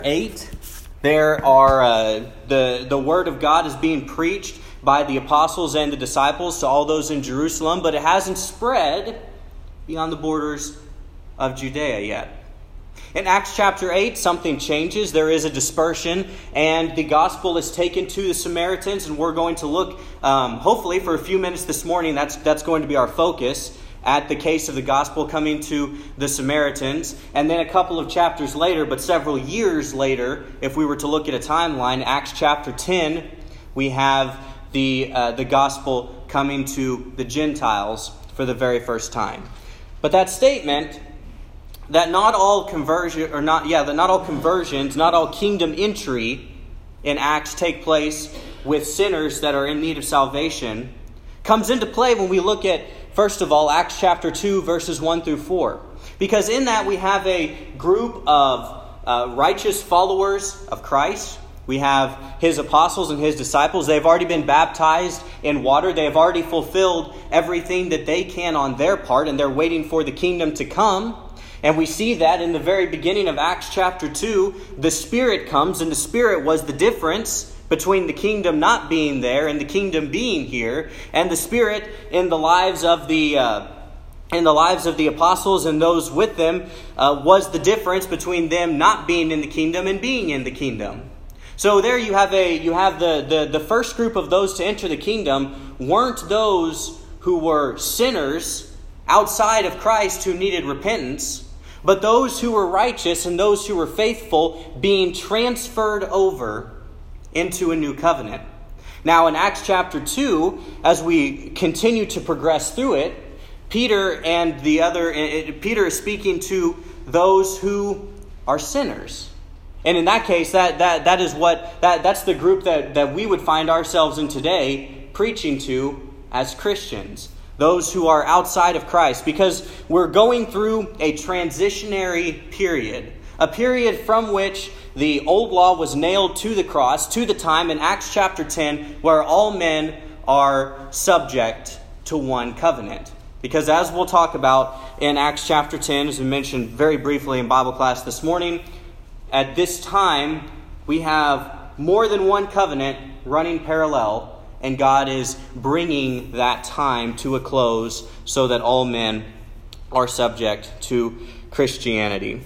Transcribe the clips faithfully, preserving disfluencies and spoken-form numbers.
eight, there are uh, the the word of God is being preached by the apostles and the disciples to all those in Jerusalem, but it hasn't spread beyond the borders of Judea yet. In Acts chapter eight, something changes. There is a dispersion, and the gospel is taken to the Samaritans, and we're going to look, um, hopefully for a few minutes this morning, that's that's going to be our focus, at the case of the gospel coming to the Samaritans. And then a couple of chapters later, but several years later, if we were to look at a timeline, Acts chapter ten, we have the uh, the gospel coming to the Gentiles for the very first time. But that statement that not all conversion or not yeah that not all conversions, not all kingdom entry in Acts take place with sinners that are in need of salvation, comes into play when we look at, first of all, Acts chapter two, verses one through four. Because in that we have a group of uh, righteous followers of Christ. We have his apostles and his disciples. They've already been baptized in water. They have already fulfilled everything that they can on their part, and they're waiting for the kingdom to come. And we see that in the very beginning of Acts chapter two, the Spirit comes, and the Spirit was the difference between the kingdom not being there and the kingdom being here. And the Spirit in the lives of the uh, in the lives of the apostles and those with them uh, was the difference between them not being in the kingdom and being in the kingdom. So there you have a you have the the, the first group of those to enter the kingdom weren't those who were sinners outside of Christ who needed repentance, but those who were righteous and those who were faithful being transferred over into a new covenant. Now in Acts chapter two, as we continue to progress through it, Peter and the other, Peter is speaking to those who are sinners. And in that case, that that that is what that that's the group that, that we would find ourselves in today preaching to as Christians. Those who are outside of Christ, because we're going through a transitionary period, a period from which the old law was nailed to the cross, to the time in Acts chapter ten, where all men are subject to one covenant. Because as we'll talk about in Acts chapter ten, as we mentioned very briefly in Bible class this morning, at this time we have more than one covenant running parallel, and God is bringing that time to a close so that all men are subject to Christianity.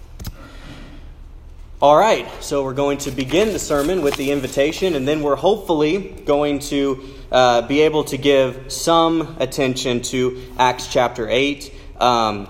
All right, so we're going to begin the sermon with the invitation, and then we're hopefully going to uh, be able to give some attention to Acts chapter eight. Um,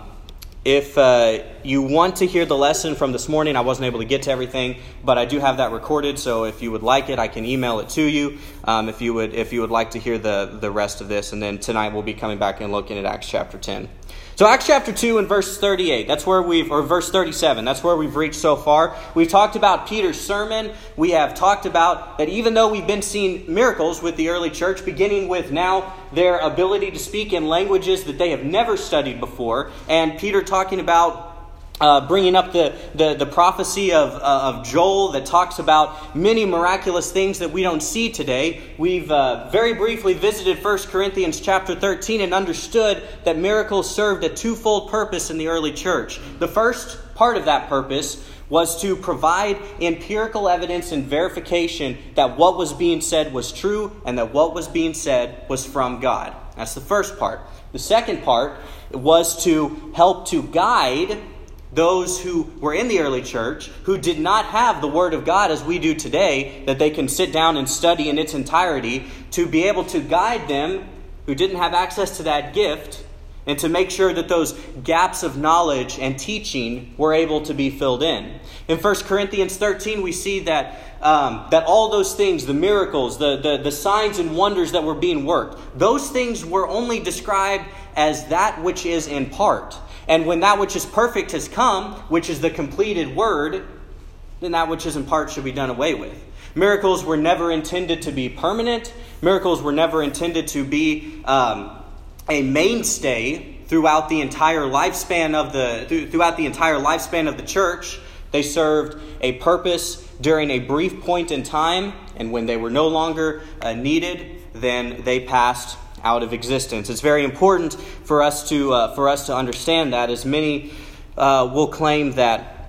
if uh, you want to hear the lesson from this morning, I wasn't able to get to everything, but I do have that recorded, so if you would like it, I can email it to you um, if you would if you would like to hear the, the rest of this. And then tonight we'll be coming back and looking at Acts chapter ten. So Acts chapter two and verse thirty-eight, that's where we've, or verse thirty-seven, that's where we've reached so far. We've talked about Peter's sermon. We have talked about that even though we've been seeing miracles with the early church, beginning with now their ability to speak in languages that they have never studied before, and Peter talking about Uh, bringing up the, the, the prophecy of, uh, of Joel that talks about many miraculous things that we don't see today. We've uh, very briefly visited First Corinthians chapter thirteen and understood that miracles served a twofold purpose in the early church. The first part of that purpose was to provide empirical evidence and verification that what was being said was true and that what was being said was from God. That's the first part. The second part was to help to guide those who were in the early church who did not have the Word of God as we do today, that they can sit down and study in its entirety, to be able to guide them who didn't have access to that gift, and to make sure that those gaps of knowledge and teaching were able to be filled in. In First Corinthians thirteen, we see that um, that all those things, the miracles, the, the, the signs and wonders that were being worked, those things were only described as that which is in part. And when that which is perfect has come, which is the completed word, then that which is in part should be done away with. Miracles were never intended to be permanent. Miracles were never intended to be um, a mainstay throughout the entire lifespan of the throughout the entire lifespan of the church. They served a purpose during a brief point in time, and when they were no longer uh, needed, then they passed out of existence. It's very important for us to uh, for us to understand that, as many uh, will claim that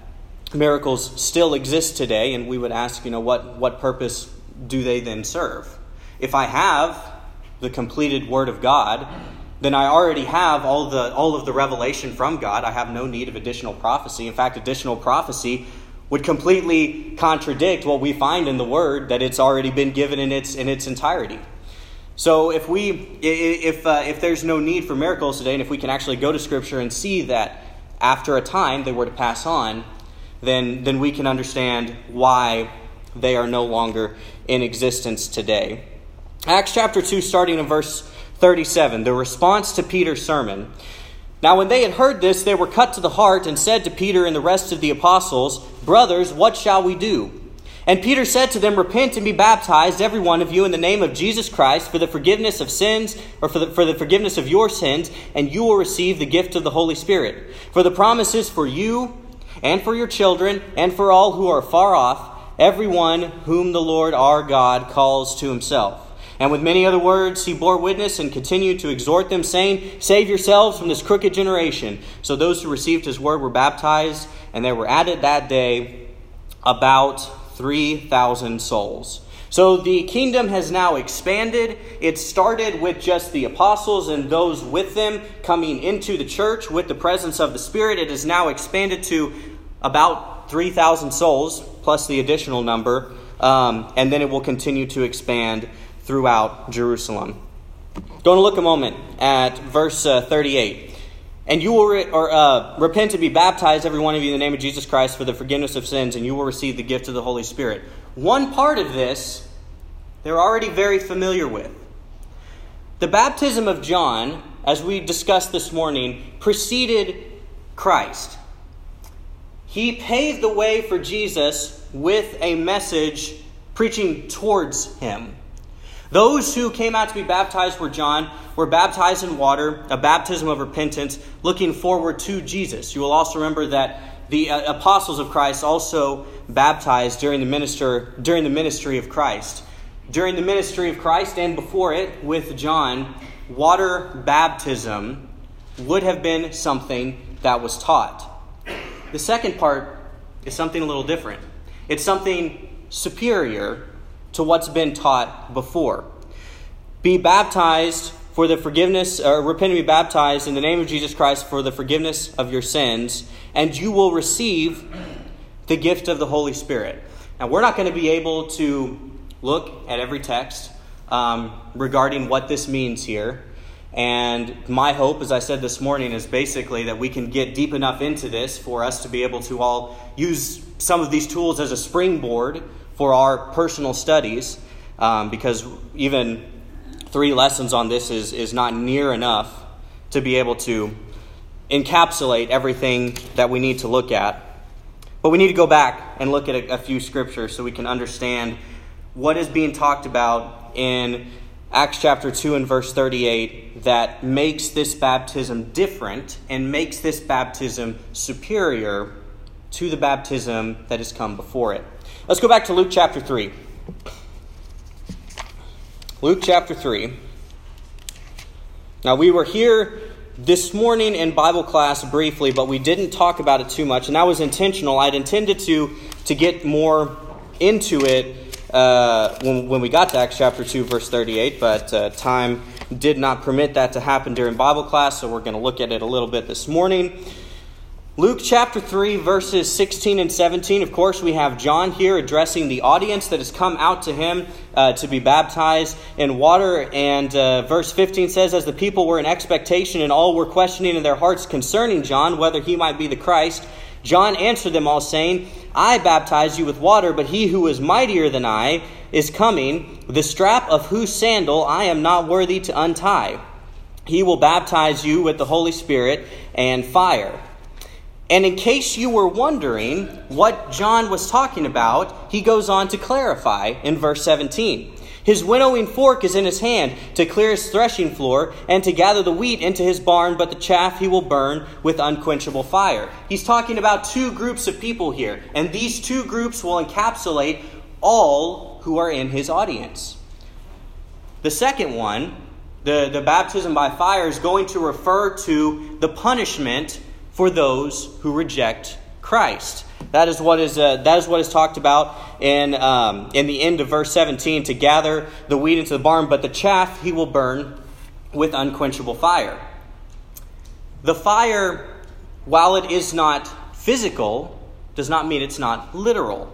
miracles still exist today, and we would ask, you know, what, what purpose do they then serve? If I have the completed Word of God, then I already have all the all of the revelation from God. I have no need of additional prophecy. In fact, additional prophecy would completely contradict what we find in the Word, that it's already been given in its in its entirety. So if we if uh, if there's no need for miracles today, and if we can actually go to Scripture and see that after a time they were to pass on, then then we can understand why they are no longer in existence today. Acts chapter two, starting in verse thirty-seven, the response to Peter's sermon. Now when they had heard this, they were cut to the heart and said to Peter and the rest of the apostles, "Brothers, what shall we do?" And Peter said to them, "Repent and be baptized, every one of you, in the name of Jesus Christ, for the forgiveness of sins, or for the, for the forgiveness of your sins, and you will receive the gift of the Holy Spirit. For the promise is for you, and for your children, and for all who are far off, everyone whom the Lord our God calls to himself." And with many other words he bore witness and continued to exhort them, saying, "Save yourselves from this crooked generation." So those who received his word were baptized, and there were added that day about three thousand souls. So the kingdom has now expanded. It started with just the apostles and those with them coming into the church with the presence of the Spirit. It has now expanded to about three thousand souls, plus the additional number. Um, and then it will continue to expand throughout Jerusalem. Going to look a moment at verse uh, thirty-eight. And you will re- or, uh, repent and be baptized, every one of you, in the name of Jesus Christ, for the forgiveness of sins, and you will receive the gift of the Holy Spirit. One part of this they're already very familiar with. The baptism of John, as we discussed this morning, preceded Christ. He paved the way for Jesus with a message preaching towards him. Those who came out to be baptized were John, were baptized in water, a baptism of repentance, looking forward to Jesus. You will also remember that the uh, apostles of Christ also baptized during the minister during the ministry of Christ. During the ministry of Christ and before it, with John, water baptism would have been something that was taught. The second part is something a little different. It's something superior to what's been taught before. Be baptized for the forgiveness, or repent and be baptized in the name of Jesus Christ for the forgiveness of your sins, and you will receive the gift of the Holy Spirit. Now, we're not going to be able to look at every text um, regarding what this means here. And my hope, as I said this morning, is basically that we can get deep enough into this for us to be able to all use some of these tools as a springboard for our personal studies, um, because even three lessons on this is, is not near enough to be able to encapsulate everything that we need to look at. But we need to go back and look at a, a few scriptures so we can understand what is being talked about in Acts chapter two and verse thirty-eight that makes this baptism different and makes this baptism superior to the baptism that has come before it. Let's go back to Luke chapter three. Luke chapter three. Now, we were here this morning in Bible class briefly, but we didn't talk about it too much, and that was intentional. I'd intended to, to get more into it uh, when, when we got to Acts chapter two, verse thirty-eight, but uh, time did not permit that to happen during Bible class, so we're going to look at it a little bit this morning. Luke chapter three, verses sixteen and seventeen. Of course, we have John here addressing the audience that has come out to him uh, to be baptized in water. And uh, verse fifteen says, "As the people were in expectation and all were questioning in their hearts concerning John, whether he might be the Christ, John answered them all, saying, I baptize you with water, but he who is mightier than I is coming, the strap of whose sandal I am not worthy to untie. He will baptize you with the Holy Spirit and fire." And in case you were wondering what John was talking about, he goes on to clarify in verse seventeen. His winnowing fork is in his hand to clear his threshing floor and to gather the wheat into his barn, but the chaff he will burn with unquenchable fire. He's talking about two groups of people here, and these two groups will encapsulate all who are in his audience. The second one, the, the baptism by fire, is going to refer to the punishment for those who reject Christ. That is what is uh, that is what is talked about in um, in the end of verse seventeen. To gather the wheat into the barn, but the chaff he will burn with unquenchable fire. The fire, while it is not physical, does not mean it's not literal.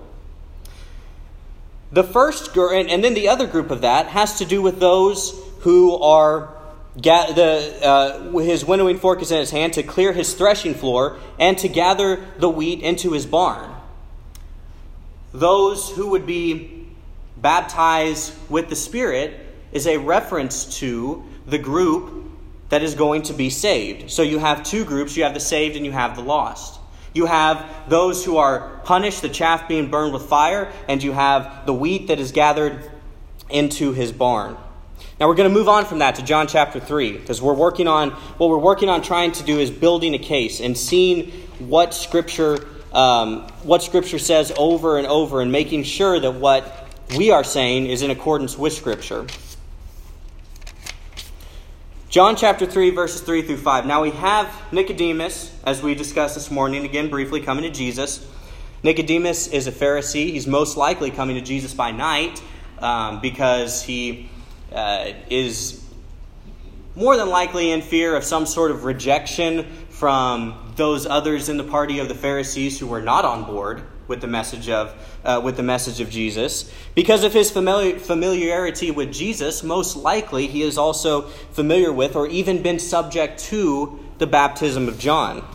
The first, and then the other group of that has to do with those who are, the uh, his winnowing fork is in his hand to clear his threshing floor and to gather the wheat into his barn. Those who would be baptized with the Spirit is a reference to the group that is going to be saved. So you have two groups. You have the saved and you have the lost. You have those who are punished, the chaff being burned with fire, and you have the wheat that is gathered into his barn. Now we're going to move on from that to John chapter three, because we're working on, what we're working on trying to do is building a case and seeing what Scripture, um, what Scripture says over and over, and making sure that what we are saying is in accordance with Scripture. John chapter three, verses three through five. Now we have Nicodemus, as we discussed this morning, again briefly coming to Jesus. Nicodemus is a Pharisee. He's most likely coming to Jesus by night um, because he uh, is more than likely in fear of some sort of rejection from those others in the party of the Pharisees who were not on board with the message of uh, with the message of Jesus. Because of his famili- familiarity with Jesus, most likely he is also familiar with or even been subject to the baptism of John.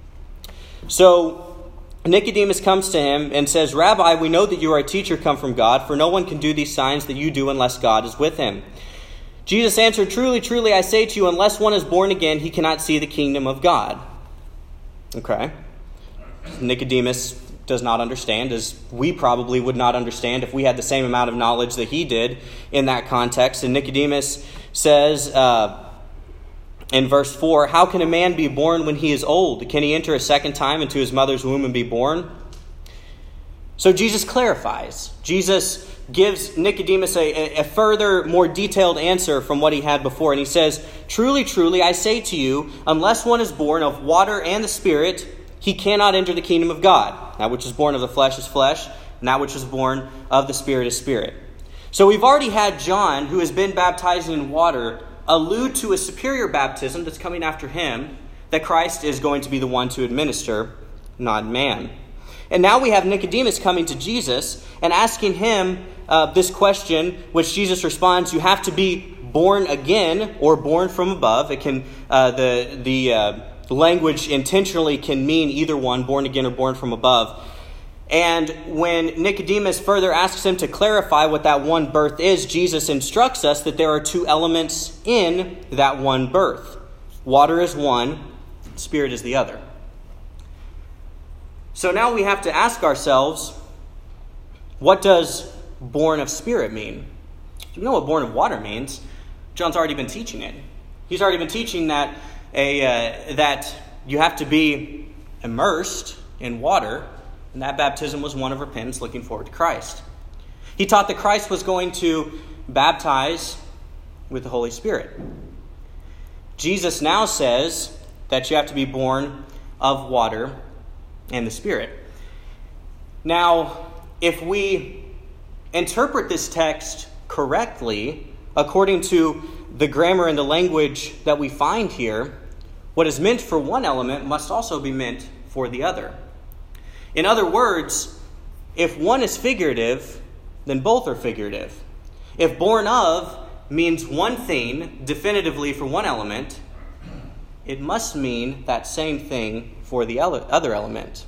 So Nicodemus comes to him and says, "Rabbi, we know that you are a teacher come from God, for no one can do these signs that you do unless God is with him." Jesus answered, "Truly, truly, I say to you, unless one is born again, he cannot see the kingdom of God." Okay. Nicodemus does not understand, as we probably would not understand if we had the same amount of knowledge that he did in that context. And Nicodemus says uh, in verse four, "How can a man be born when he is old? Can he enter a second time into his mother's womb and be born?" So Jesus clarifies. Jesus gives Nicodemus a, a further, more detailed answer from what he had before. And he says, "Truly, truly, I say to you, unless one is born of water and the Spirit, he cannot enter the kingdom of God. That which is born of the flesh is flesh, and that which is born of the Spirit is spirit." So we've already had John, who has been baptized in water, allude to a superior baptism that's coming after him, that Christ is going to be the one to administer, not man. And now we have Nicodemus coming to Jesus and asking him uh, this question, which Jesus responds, "You have to be born again or born from above." It can uh, the the uh, language intentionally can mean either one, born again or born from above. And when Nicodemus further asks him to clarify what that one birth is, Jesus instructs us that there are two elements in that one birth. Water is one, Spirit is the other. So now we have to ask ourselves, what does born of Spirit mean? Do you know what born of water means? John's already been teaching it. He's already been teaching that a uh, that you have to be immersed in water, and that baptism was one of repentance, looking forward to Christ. He taught that Christ was going to baptize with the Holy Spirit. Jesus now says that you have to be born of water and the Spirit. Now, if we interpret this text correctly, according to the grammar and the language that we find here, what is meant for one element must also be meant for the other. In other words, if one is figurative, then both are figurative. If born of means one thing definitively for one element, it must mean that same thing for the other element.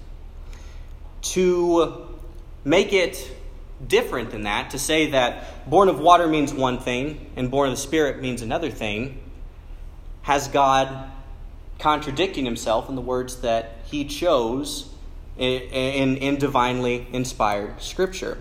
To make it different than that, to say that born of water means one thing and born of the Spirit means another thing, has God contradicting himself in the words that he chose in, in, in divinely inspired Scripture.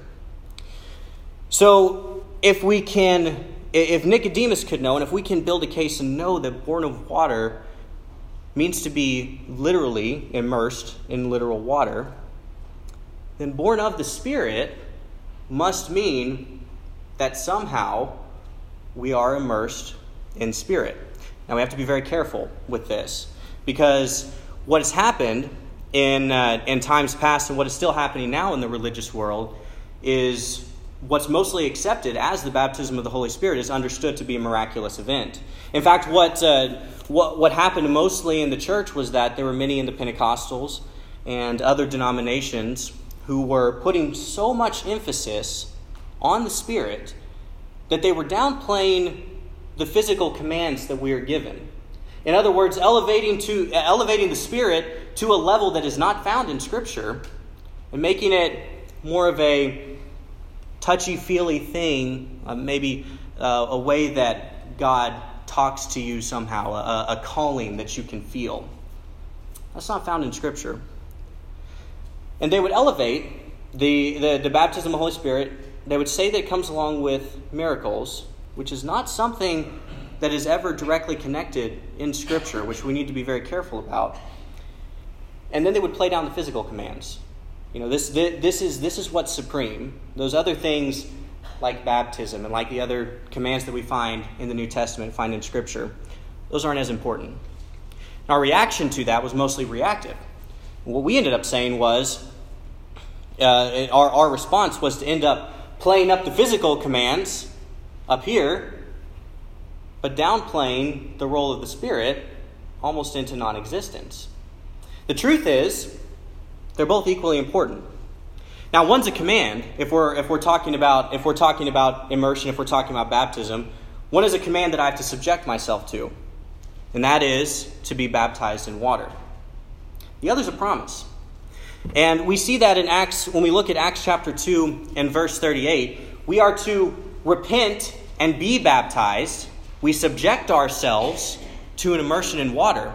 So if we can, if Nicodemus could know, and if we can build a case and know that born of water means to be literally immersed in literal water, then born of the Spirit must mean that somehow we are immersed in Spirit. Now we have to be very careful with this, because what has happened in uh, in times past and what is still happening now in the religious world is what's mostly accepted as the baptism of the Holy Spirit is understood to be a miraculous event. In fact, what uh, what what happened mostly in the church was that there were many in the Pentecostals and other denominations who were putting so much emphasis on the Spirit that they were downplaying the physical commands that we are given. In other words, elevating to elevating the Spirit to a level that is not found in Scripture and making it more of a touchy-feely thing, uh, maybe uh, a way that God talks to you somehow, a, a calling that you can feel. That's not found in Scripture. And they would elevate the, the, the baptism of the Holy Spirit. They would say that it comes along with miracles, which is not something that is ever directly connected in Scripture, which we need to be very careful about. And then they would play down the physical commands. You know, this this is this is what's supreme. Those other things, like baptism and like the other commands that we find in the New Testament, find in Scripture, those aren't as important. Our reaction to that was mostly reactive. What we ended up saying was, uh, our, our response was to end up playing up the physical commands up here, but downplaying the role of the Spirit almost into non-existence. The truth is, they're both equally important. Now, one's a command. If we're if we're talking about if we're talking about immersion, if we're talking about baptism, one is a command that I have to subject myself to, and that is to be baptized in water. The other's a promise, and we see that in Acts when we look at Acts chapter two and verse thirty-eight. We are to repent and be baptized. We subject ourselves to an immersion in water.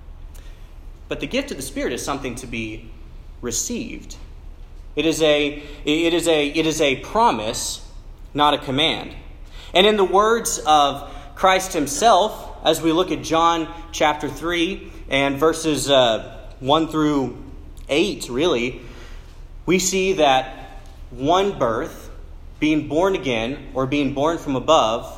But the gift of the Spirit is something to be received. It is a it is a it is a promise, not a command. And in the words of Christ himself, as we look at John chapter three and verses uh, one through eight, really, we see that one birth, being born again or being born from above,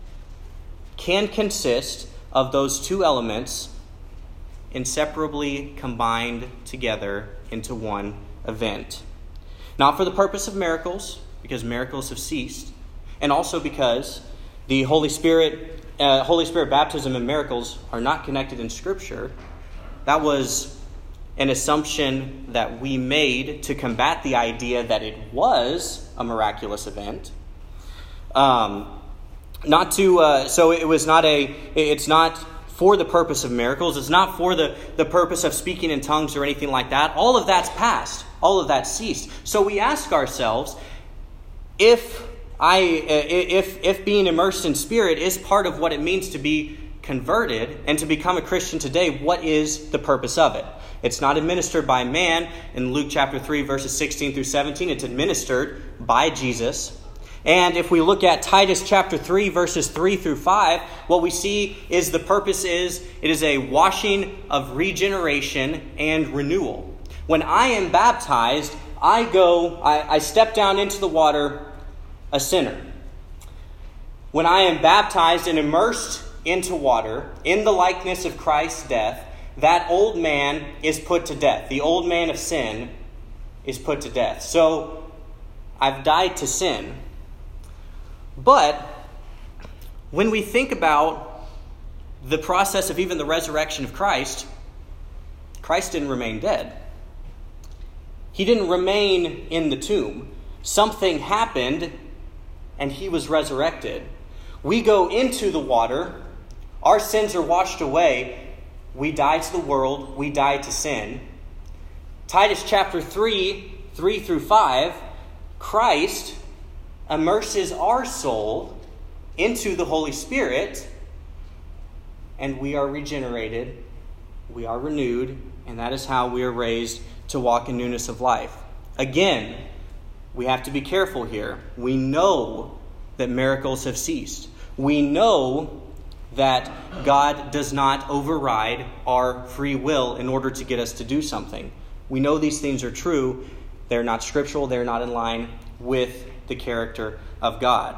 can consist of those two elements inseparably combined together into one event. Not for the purpose of miracles, because miracles have ceased, and also because the Holy Spirit, uh, Holy Spirit baptism and miracles are not connected in Scripture. That was an assumption that we made to combat the idea that it was a miraculous event. Um, not to, uh, so it was not a, it's not for the purpose of miracles. It's not for the, the purpose of speaking in tongues or anything like that. All of that's past. All of that's ceased. So we ask ourselves, if I, if if being immersed in Spirit is part of what it means to be converted and to become a Christian today, what is the purpose of it? It's not administered by man. In Luke chapter three, verses sixteen through seventeen, it's administered by Jesus. And if we look at Titus chapter three, verses three through five, what we see is the purpose is, it is a washing of regeneration and renewal. When I am baptized, I go, I, I step down into the water a sinner. When I am baptized and immersed into water, in the likeness of Christ's death, that old man is put to death. The old man of sin is put to death. So I've died to sin. But when we think about the process of even the resurrection of Christ, Christ didn't remain dead. He didn't remain in the tomb. Something happened and he was resurrected. We go into the water. Our sins are washed away. We die to the world. We die to sin. Titus chapter three, three through five, Christ immerses our soul into the Holy Spirit, and we are regenerated, we are renewed, and that is how we are raised to walk in newness of life. Again, we have to be careful here. We know that miracles have ceased. We know that God does not override our free will in order to get us to do something. We know these things are true. They're not scriptural. They're not in line with the character of God.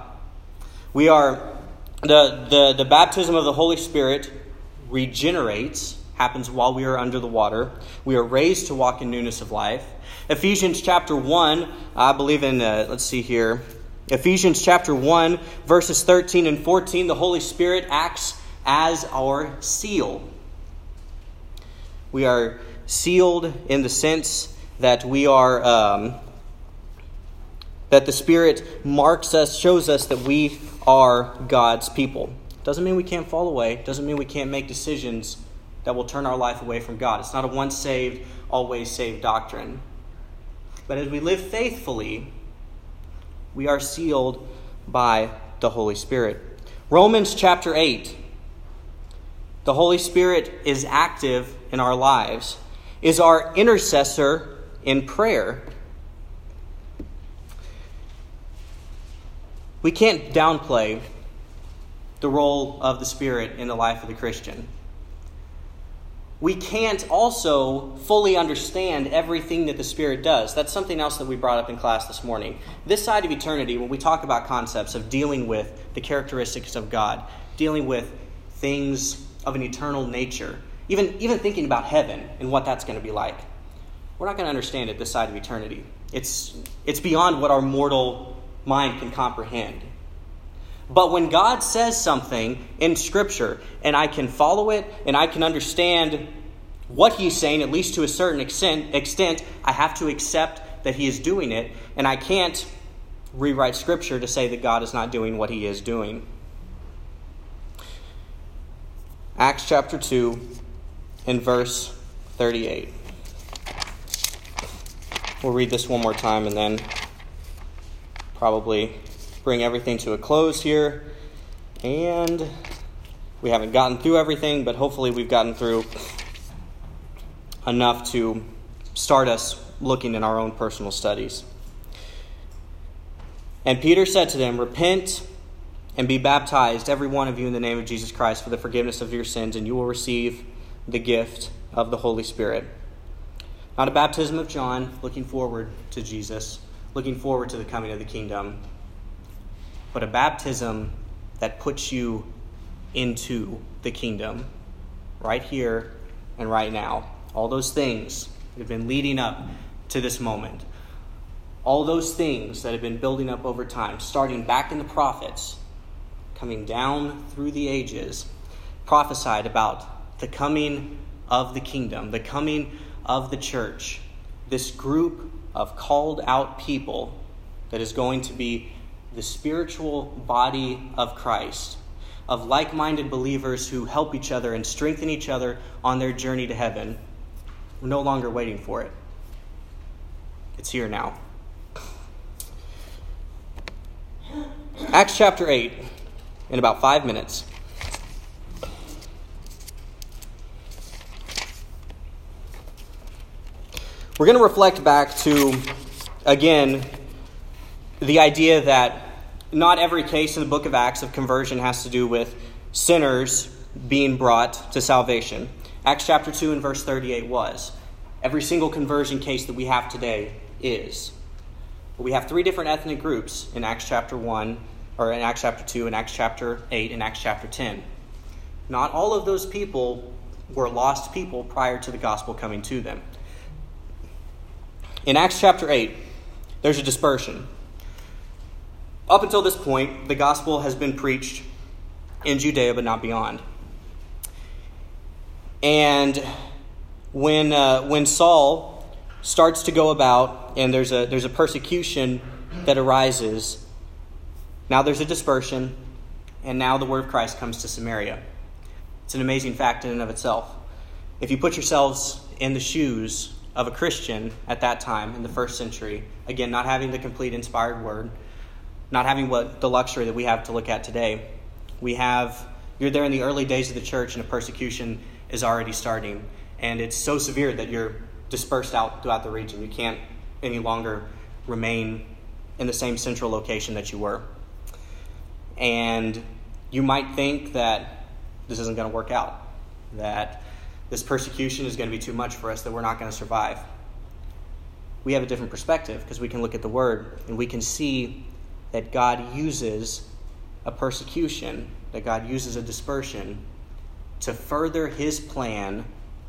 We are, the, the, the baptism of the Holy Spirit regenerates, happens while we are under the water. We are raised to walk in newness of life. Ephesians chapter one, I believe in, uh, let's see here. Ephesians chapter one, verses thirteen and fourteen, the Holy Spirit acts as our seal. We are sealed in the sense that we are, um, that the Spirit marks us, shows us that we are God's people. Doesn't mean we can't fall away. Doesn't mean we can't make decisions that will turn our life away from God. It's not a once saved, always saved doctrine. But as we live faithfully, we are sealed by the Holy Spirit. Romans chapter eight. The Holy Spirit is active in our lives, is our intercessor in prayer. We can't downplay the role of the Spirit in the life of the Christian. We can't also fully understand everything that the Spirit does. That's something else that we brought up in class this morning. This side of eternity, when we talk about concepts of dealing with the characteristics of God, dealing with things of an eternal nature, even, even thinking about heaven and what that's going to be like, we're not going to understand it this side of eternity. It's, it's beyond what our mortal mind can comprehend. But when God says something in Scripture, and I can follow it, and I can understand what He's saying, at least to a certain extent, extent, I have to accept that He is doing it, and I can't rewrite Scripture to say that God is not doing what He is doing. Acts chapter two and verse thirty-eight. We'll read this one more time and then probably bring everything to a close here. And we haven't gotten through everything, but hopefully we've gotten through enough to start us looking in our own personal studies. And Peter said to them, "Repent and be baptized, every one of you, in the name of Jesus Christ for the forgiveness of your sins, and you will receive the gift of the Holy Spirit." Not a baptism of John, looking forward to Jesus, looking forward to the coming of the kingdom, but a baptism that puts you into the kingdom right here and right now. All those things that have been leading up to this moment, all those things that have been building up over time, starting back in the prophets, coming down through the ages, prophesied about the coming of the kingdom, the coming of the church, this group of called out people that is going to be the spiritual body of Christ, of like-minded believers who help each other and strengthen each other on their journey to heaven. We're no longer waiting for it. It's here now. Acts chapter eight, in about five minutes. We're going to reflect back to, again, the idea that not every case in the book of Acts of conversion has to do with sinners being brought to salvation. Acts chapter two and verse thirty-eight was. Every single conversion case that we have today is. But we have three different ethnic groups in Acts chapter one, or in Acts chapter two, in Acts chapter eight, and Acts chapter ten. Not all of those people were lost people prior to the gospel coming to them. In Acts chapter eight, there's a dispersion. Up until this point, the gospel has been preached in Judea, but not beyond. And when uh, when Saul starts to go about, and there's a there's a persecution that arises, now there's a dispersion, and now the word of Christ comes to Samaria. It's an amazing fact in and of itself. If you put yourselves in the shoes of a Christian at that time, in the first century, again, not having the complete inspired word, not having what the luxury that we have to look at today, we have, you're there in the early days of the church and a persecution is already starting. And it's so severe that you're dispersed out throughout the region. You can't any longer remain in the same central location that you were. And you might think that this isn't going to work out, that this persecution is going to be too much for us, that we're not going to survive. We have a different perspective because we can look at the word and we can see that God uses a persecution, that God uses a dispersion to further his plan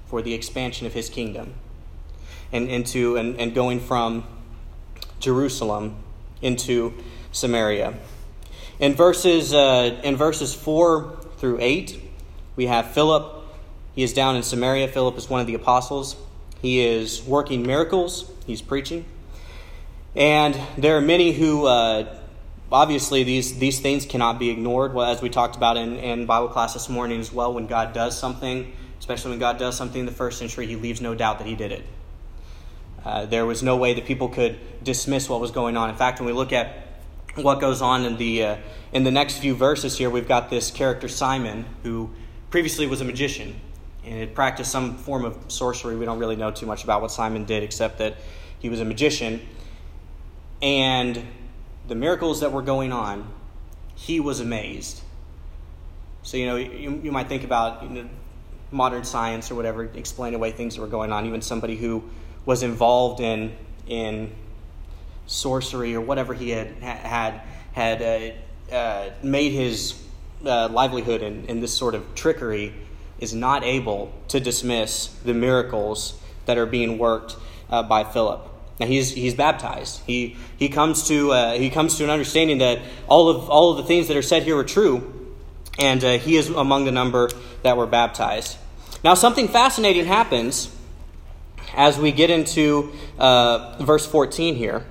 for the expansion of his kingdom and into and, and going from Jerusalem into Samaria. In verses uh, in verses four through eight, we have Philip. He is down in Samaria. Philip is one of the apostles. He is working miracles. He's preaching. And there are many who, uh, obviously, these, these things cannot be ignored. Well, as we talked about in, in Bible class this morning as well, when God does something, especially when God does something in the first century, he leaves no doubt that he did it. Uh, there was no way that people could dismiss what was going on. In fact, when we look at what goes on in the uh, in the next few verses here, we've got this character Simon, who previously was a magician and had practiced some form of sorcery. We don't really know too much about what Simon did, except that he was a magician. And the miracles that were going on, he was amazed. So, you know, you, you might think about, you know, modern science or whatever, explain away things that were going on. Even somebody who was involved in in sorcery or whatever he had had had uh, uh, made his uh, livelihood in, in this sort of trickery is not able to dismiss the miracles that are being worked uh, by Philip. Now he's he's baptized. He he comes to uh, he comes to an understanding that all of all of the things that are said here are true, and uh, he is among the number that were baptized. Now something fascinating happens as we get into uh, verse fourteen here.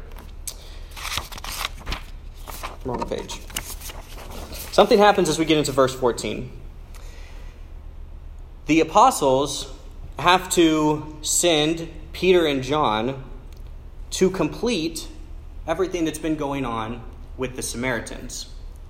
Wrong page. Something happens as we get into verse fourteen. The apostles have to send Peter and John to complete everything that's been going on with the Samaritans.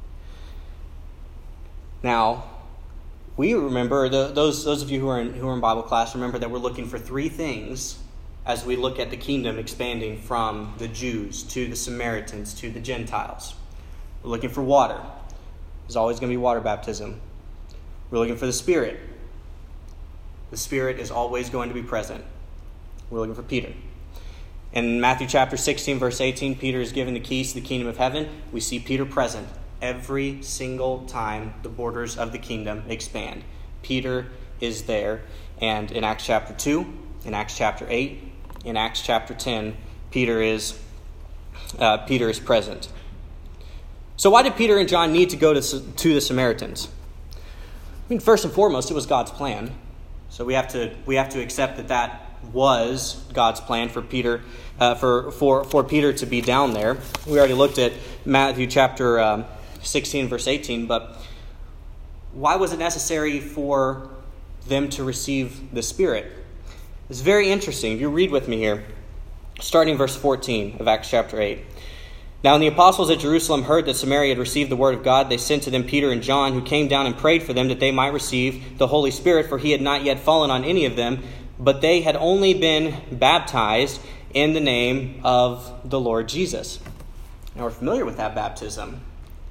Now, we remember, the, those those of you who are in, who are in Bible class, remember that we're looking for three things as we look at the kingdom expanding from the Jews to the Samaritans to the Gentiles. We're looking for water. There's always going to be water baptism. We're looking for the Spirit. The Spirit is always going to be present. We're looking for Peter. In Matthew chapter sixteen, verse eighteen, Peter is given the keys to the kingdom of heaven. We see Peter present every single time the borders of the kingdom expand. Peter is there. And in Acts chapter two, in Acts chapter eight, in Acts chapter ten, Peter is uh, Peter is present. So why did Peter and John need to go to, to the Samaritans? I mean, first and foremost, it was God's plan. So we have to we have to accept that that was God's plan for Peter uh, for for for Peter to be down there. We already looked at Matthew chapter um, sixteen, verse eighteen, but why was it necessary for them to receive the Spirit? It's very interesting. If you read with me here, starting verse fourteen of Acts chapter eight. Now when the apostles at Jerusalem heard that Samaria had received the word of God, they sent to them Peter and John, who came down and prayed for them that they might receive the Holy Spirit, for he had not yet fallen on any of them, but they had only been baptized in the name of the Lord Jesus. Now we're familiar with that baptism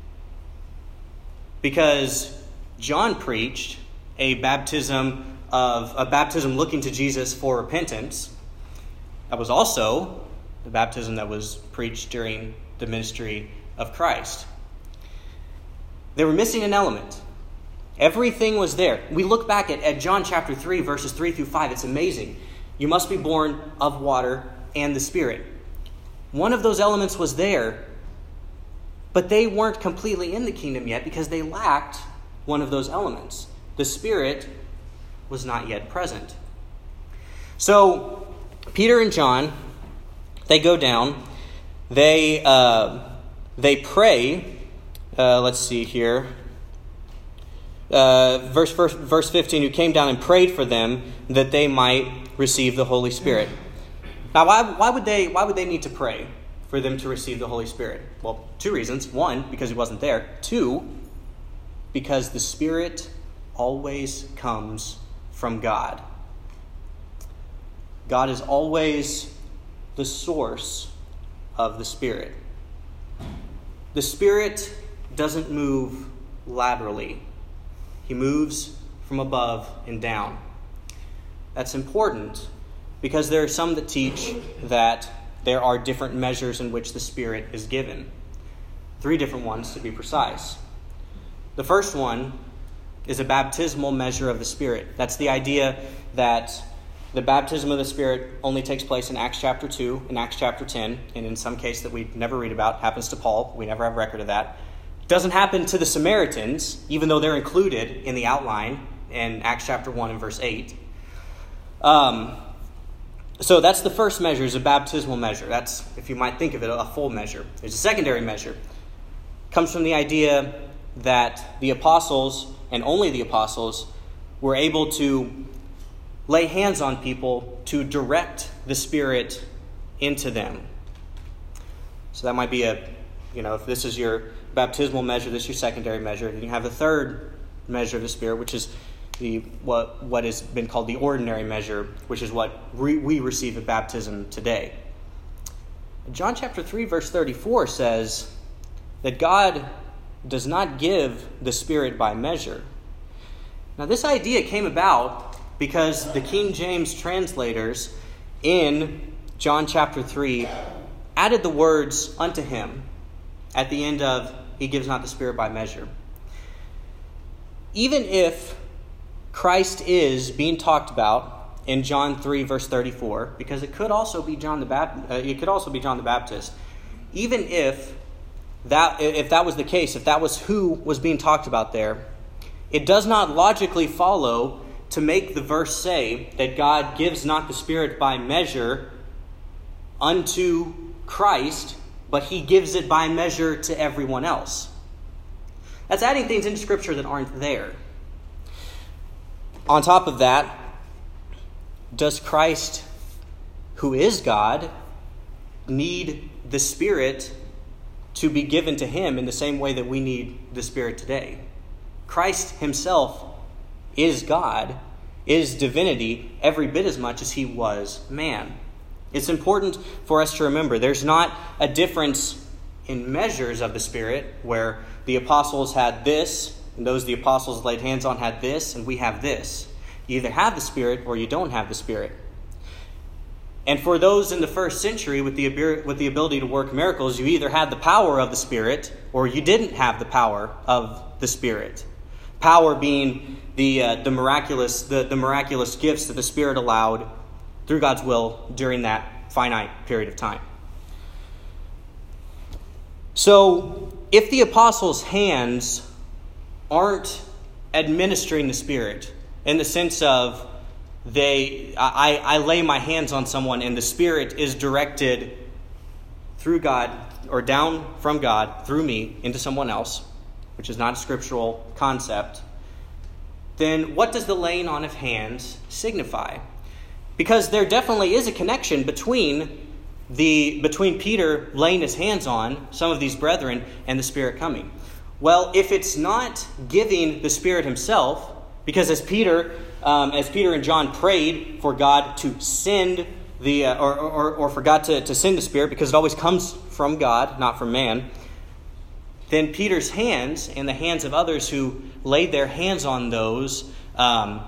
because John preached a baptism of a baptism looking to Jesus for repentance. That was also the baptism that was preached during the ministry of Christ. They were missing an element. Everything was there. We look back at, at John chapter three, verses three through five. It's amazing. You must be born of water and the Spirit. One of those elements was there, but they weren't completely in the kingdom yet because they lacked one of those elements. The Spirit was not yet present. So Peter and John, they go down. They uh, they pray. Uh, let's see here. Uh, verse, verse verse fifteen. Who came down and prayed for them that they might receive the Holy Spirit. Now, why why would they why would they need to pray for them to receive the Holy Spirit? Well, two reasons. One, because he wasn't there. Two, because the Spirit always comes from God. God is always the source of the Spirit. The Spirit doesn't move laterally. He moves from above and down. That's important because there are some that teach that there are different measures in which the Spirit is given. Three different ones to be precise. The first one is a baptismal measure of the Spirit. That's the idea that the baptism of the Spirit only takes place in Acts chapter two and Acts chapter ten, and in some case that we never read about, happens to Paul. We never have record of that. It doesn't happen to the Samaritans, even though they're included in the outline in Acts chapter one and verse eight. Um, so that's the first measure, is a baptismal measure. That's, if you might think of it, a full measure. There's a secondary measure. It comes from the idea that the apostles, and only the apostles, were able to lay hands on people to direct the Spirit into them. So that might be a, you know, if this is your baptismal measure, this is your secondary measure. Then you have the third measure of the Spirit, which is the what what has been called the ordinary measure, which is what re, we receive at baptism today. John chapter three, verse thirty-four says that God does not give the Spirit by measure. Now, this idea came about because the King James translators in John chapter three added the words "unto him" at the end of "he gives not the Spirit by measure." Even if Christ is being talked about in John three, verse thirty-four, because it could also be John the Baptist, uh, it could also be John the Baptist. Even if that if that was the case, if that was who was being talked about there, it does not logically follow to make the verse say that God gives not the Spirit by measure unto Christ, but he gives it by measure to everyone else. That's adding things into Scripture that aren't there. On top of that, does Christ, who is God, need the Spirit to be given to him in the same way that we need the Spirit today? Christ himself is God, is divinity, every bit as much as he was man. It's important for us to remember there's not a difference in measures of the Spirit where the apostles had this, and those the apostles laid hands on had this, and we have this. You either have the Spirit or you don't have the Spirit. And for those in the first century with the, with the ability to work miracles, you either had the power of the Spirit or you didn't have the power of the Spirit. Power being the uh, the miraculous the, the miraculous gifts that the Spirit allowed through God's will during that finite period of time. So, if the apostles' hands aren't administering the Spirit in the sense of they, I, I lay my hands on someone and the Spirit is directed through God or down from God through me into someone else, which is not a scriptural concept, then what does the laying on of hands signify? Because there definitely is a connection between the between Peter laying his hands on some of these brethren and the Spirit coming. Well, if it's not giving the Spirit himself, because as Peter, um, as Peter and John prayed for God to send the, uh, or, or or for God to, to send the Spirit, because it always comes from God, not from man, then Peter's hands and the hands of others who laid their hands on those um,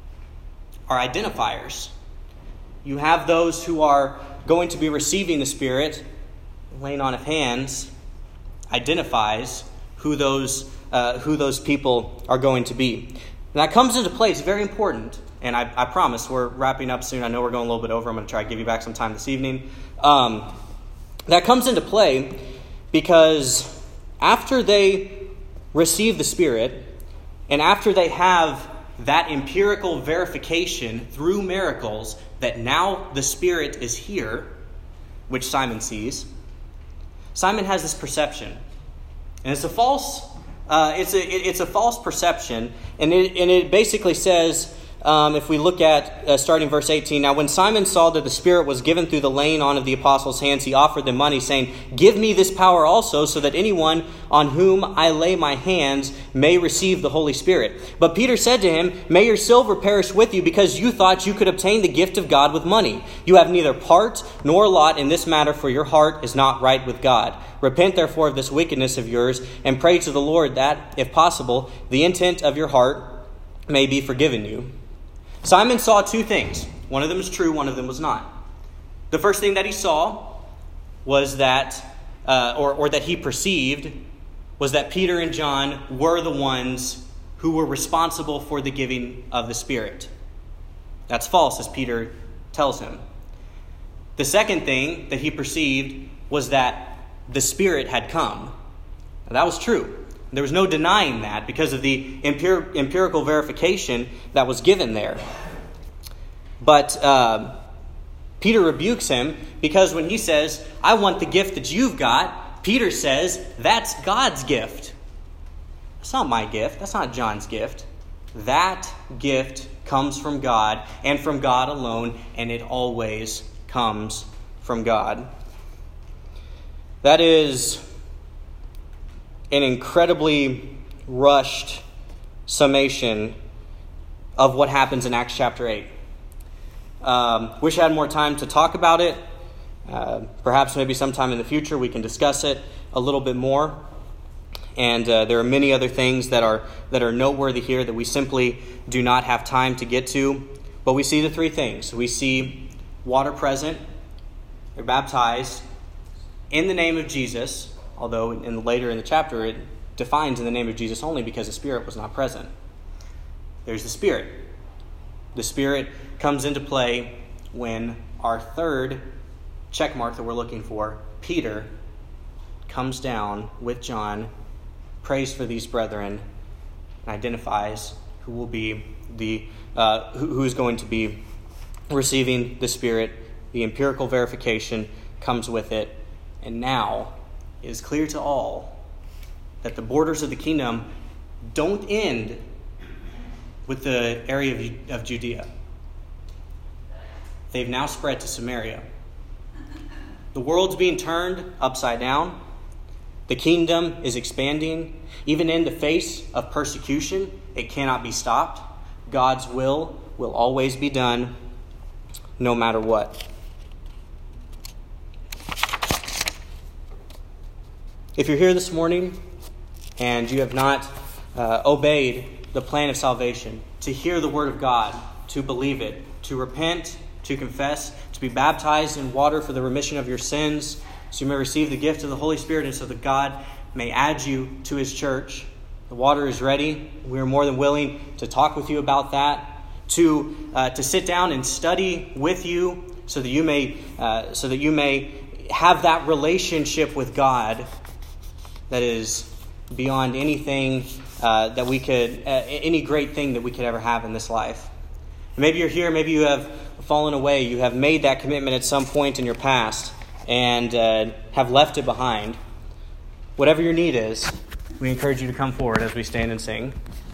are identifiers. You have those who are going to be receiving the Spirit, laying on of hands identifies who those uh, who those people are going to be. And that comes into play. It's very important. And I, I promise we're wrapping up soon. I know we're going a little bit over. I'm going to try to give you back some time this evening. Um, that comes into play because after they receive the Spirit and after they have that empirical verification through miracles that now the Spirit is here, which Simon sees, Simon has this perception. And it's a false uh, it's a it's a false perception, and it and it basically says, um, if we look at uh, starting verse eighteen, now when Simon saw that the Spirit was given through the laying on of the apostles' hands, he offered them money, saying, "Give me this power also, so that anyone on whom I lay my hands may receive the Holy Spirit." But Peter said to him, "May your silver perish with you, because you thought you could obtain the gift of God with money. You have neither part nor lot in this matter, for your heart is not right with God. Repent therefore of this wickedness of yours, and pray to the Lord that, if possible, the intent of your heart may be forgiven you." Simon saw two things. One of them is true, one of them was not. The first thing that he saw was that, uh, or, or that he perceived, was that Peter and John were the ones who were responsible for the giving of the Spirit. That's false, as Peter tells him. The second thing that he perceived was that the Spirit had come. Now, that was true. There was no denying that because of the empir- empirical verification that was given there. But uh, Peter rebukes him because when he says, I want the gift that you've got, Peter says, that's God's gift. That's not my gift. That's not John's gift. That gift comes from God and from God alone, and it always comes from God. That is an incredibly rushed summation of what happens in Acts chapter eight. Um, wish I had more time to talk about it. Uh, perhaps maybe sometime in the future we can discuss it a little bit more. And uh, there are many other things that are that are noteworthy here that we simply do not have time to get to. But we see the three things. We see water present. They're baptized in the name of Jesus, although in the, later in the chapter it defines in the name of Jesus only because the Spirit was not present. There's the Spirit. The Spirit comes into play when our third check mark that we're looking for, Peter, comes down with John, prays for these brethren, and identifies who will be the uh, who, who is going to be receiving the Spirit. The empirical verification comes with it, and now it is clear to all that the borders of the kingdom don't end with the area of, of Judea. They've now spread to Samaria. The world's being turned upside down. The kingdom is expanding. Even in the face of persecution, it cannot be stopped. God's will will always be done, no matter what. If you're here this morning and you have not uh, obeyed the plan of salvation, to hear the word of God, to believe it, to repent, to confess, to be baptized in water for the remission of your sins, so you may receive the gift of the Holy Spirit and so that God may add you to his church. The water is ready. We are more than willing to talk with you about that, to uh, to sit down and study with you so that you may uh, so that you may have that relationship with God that is beyond anything uh, that we could, uh, any great thing that we could ever have in this life. Maybe you're here, maybe you have fallen away, you have made that commitment at some point in your past and uh, have left it behind. Whatever your need is, we encourage you to come forward as we stand and sing.